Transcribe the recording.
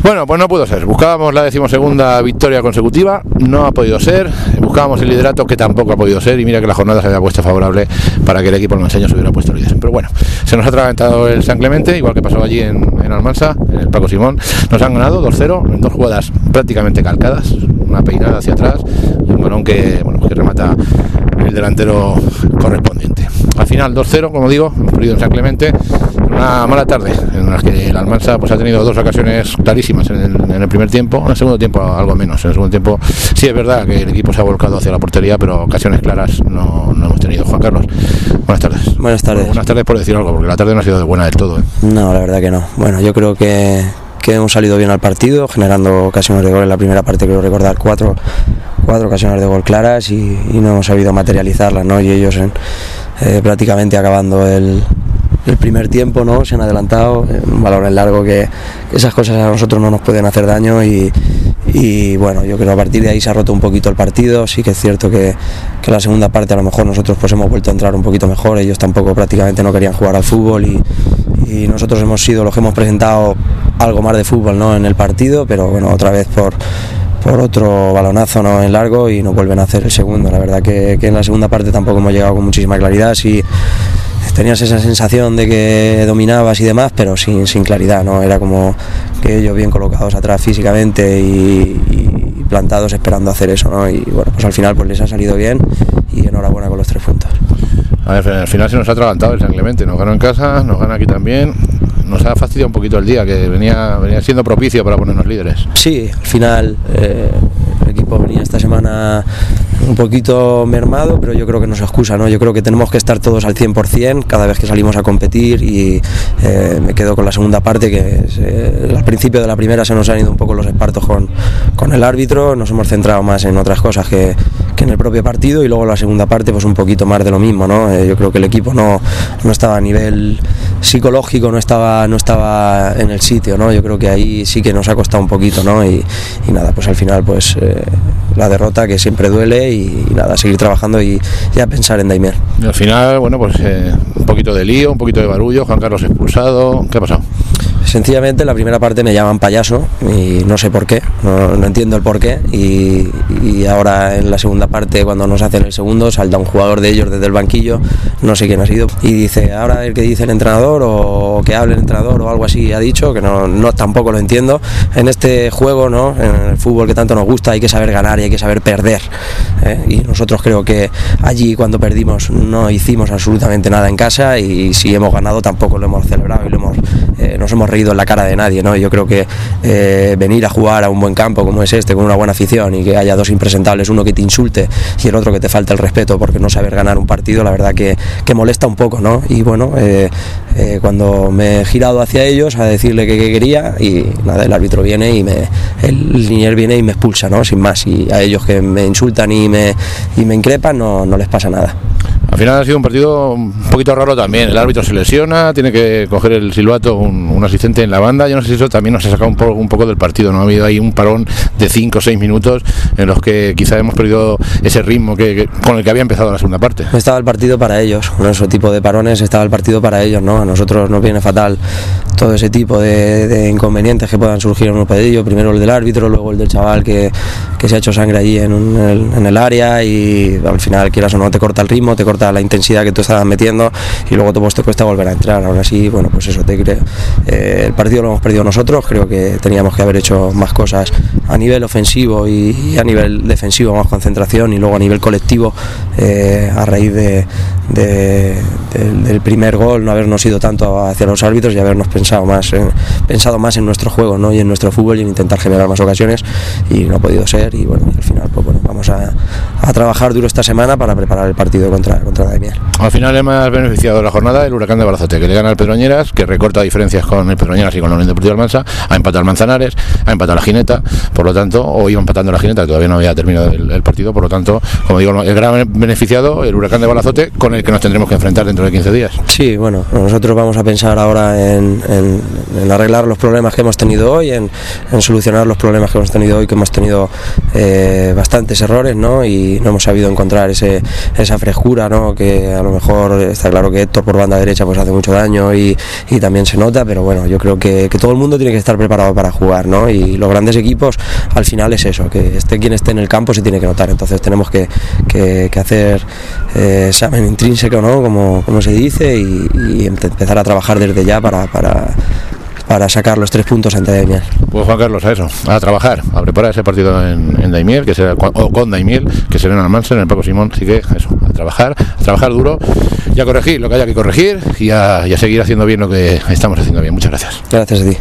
Bueno, pues no pudo ser. Buscábamos la 12ª victoria consecutiva, no ha podido ser. Buscábamos el liderato, que tampoco ha podido ser. Y mira que la jornada se había puesto favorable para que el equipo almanseño se hubiera puesto líder. Pero bueno, se nos ha atragantado el San Clemente, igual que pasó allí en Almansa, en el Paco Simón. Nos han ganado 2-0 en 2 jugadas prácticamente calcadas. Una peinada hacia atrás y un balón que remata el delantero correspondiente. Al final 2-0, como digo, hemos perdido en San Clemente. Una mala tarde en la que el Almansa pues ha tenido 2 ocasiones clarísimas en el primer tiempo. En el segundo tiempo algo menos. En el segundo tiempo sí es verdad que el equipo se ha volcado hacia la portería, pero ocasiones claras no hemos tenido. Juan Carlos, buenas tardes. Buenas tardes. Buenas tardes por decir algo, porque la tarde no ha sido buena del todo, ¿eh? No, la verdad que no. Bueno, yo creo que hemos salido bien al partido, generando ocasiones de gol en la primera parte. Creo recordar cuatro ocasiones de gol claras y no hemos sabido materializarlas, ¿no? Y ellos prácticamente acabando el primer tiempo, ¿no? Se han adelantado, un balón en largo, que esas cosas a nosotros no nos pueden hacer daño y bueno, yo creo que a partir de ahí se ha roto un poquito el partido. Sí que es cierto que la segunda parte a lo mejor nosotros pues hemos vuelto a entrar un poquito mejor. Ellos tampoco prácticamente no querían jugar al fútbol y nosotros hemos sido los que hemos presentado algo más de fútbol, ¿no? En el partido, pero bueno, otra vez por otro balonazo, ¿no? En largo, y nos vuelven a hacer el segundo. La verdad que en la segunda parte tampoco hemos llegado con muchísima claridad. Sí, tenías esa sensación de que dominabas y demás, pero sin claridad, ¿no? Era como que ellos bien colocados atrás físicamente y plantados esperando hacer eso, ¿no? Y bueno, pues al final pues les ha salido bien y enhorabuena con los 3 puntos. A ver, al final se nos ha atragantado el San Clemente. Nos ganó en casa, nos gana aquí también. Nos ha fastidiado un poquito el día, que venía siendo propicio para ponernos líderes. Sí, al final el equipo venía esta semana un poquito mermado, pero yo creo que no se excusa, ¿no? Yo creo que tenemos que estar todos al 100% cada vez que salimos a competir y me quedo con la segunda parte, que al principio de la primera se nos han ido un poco los espartos con el árbitro. Nos hemos centrado más en otras cosas que en el propio partido, y luego la segunda parte pues un poquito más de lo mismo, ¿no? Yo creo que el equipo no estaba a nivel psicológico, no estaba en el sitio, ¿no? Yo creo que ahí sí que nos ha costado un poquito, ¿no? Y nada, pues al final pues la derrota, que siempre duele, y nada, seguir trabajando y ya pensar en Daimiel. Y al final, bueno, pues un poquito de lío, un poquito de barullo, Juan Carlos expulsado. ¿Qué ha pasado? Sencillamente en la primera parte me llaman payaso y no sé por qué, no entiendo el por qué, y ahora en la segunda parte, cuando nos hacen el segundo, salta un jugador de ellos desde el banquillo, no sé quién ha sido, y dice ahora el que dice el entrenador, o que hable el entrenador, o algo así ha dicho, que no tampoco lo entiendo. En este juego, ¿no? En el fútbol que tanto nos gusta, hay que saber ganar y hay que saber perder, y nosotros creo que allí, cuando perdimos, no hicimos absolutamente nada en casa, y si hemos ganado tampoco lo hemos celebrado y nos hemos reído en la cara de nadie, ¿no? Yo creo que venir a jugar a un buen campo como es este, con una buena afición, y que haya 2 impresentables, uno que te insulte y el otro que te falte el respeto porque no saber ganar un partido, la verdad que molesta un poco, ¿no? Y bueno, cuando me he girado hacia ellos a decirle que quería, y nada, el árbitro viene el linier viene y me expulsa, ¿no? Sin más, y a ellos que me insultan y me increpan no les pasa nada. Al final ha sido un partido un poquito raro también. El árbitro se lesiona, tiene que coger el silbato un asistente en la banda. Yo no sé si eso también nos ha sacado un poco del partido, ¿no? Ha habido ahí un parón de 5 o 6 minutos en los que quizá hemos perdido ese ritmo con el que había empezado la segunda parte. Estaba el partido para ellos, con ese tipo de parones estaba el partido para ellos, ¿no? A nosotros nos viene fatal todo ese tipo de inconvenientes que puedan surgir en un partido. Primero el del árbitro, luego el del chaval que se ha hecho sangre allí en el área, y al final, quieras o no, te corta el ritmo, te corta la intensidad que tú estabas metiendo, y luego te cuesta volver a entrar. Ahora sí, bueno, pues eso, el partido lo hemos perdido nosotros. Creo que teníamos que haber hecho más cosas a nivel ofensivo y a nivel defensivo, más concentración, y luego a nivel colectivo, a raíz del primer gol, no habernos ido tanto hacia los árbitros y habernos pensado más en nuestro juego, ¿no? Y en nuestro fútbol, y en intentar generar más ocasiones, y no ha podido ser. Y bueno, al final pues bueno, vamos a trabajar duro esta semana para preparar el partido contra Daimiel. Al final el más beneficiado de la jornada, el Huracán de Balazote, que le gana al Pedroñeras, que recorta diferencias con el Pedroñeras y con la Unión Deportiva Almansa, ha empatado al Manzanares, ha empatado la Gineta, por lo tanto, o iba empatando la Gineta, que todavía no había terminado el partido, por lo tanto, como digo, el gran beneficiado, el Huracán de Balazote, con el que nos tendremos que enfrentar dentro de 15 días. Sí, bueno, nosotros vamos a pensar ahora en arreglar los problemas que hemos tenido hoy, en solucionar los problemas que hemos tenido hoy, que hemos tenido bastantes errores, ¿no? Y no hemos sabido encontrar esa frescura, ¿no? ¿no? Que a lo mejor está claro que Héctor por banda derecha pues hace mucho daño y también se nota, pero bueno, yo creo que todo el mundo tiene que estar preparado para jugar, ¿no? Y los grandes equipos al final es eso, que esté quien esté en el campo se tiene que notar, entonces tenemos que hacer examen intrínseco, ¿no? Como se dice, y empezar a trabajar desde ya para sacar los 3 puntos ante Daimiel. Pues Juan Carlos, a eso, a trabajar, a preparar ese partido en Daimiel, que será, o con Daimiel, que será en Almansa, en el Paco Simón, así que eso, a trabajar duro y a corregir lo que haya que corregir y a seguir haciendo bien lo que estamos haciendo bien. Muchas gracias. Gracias a ti.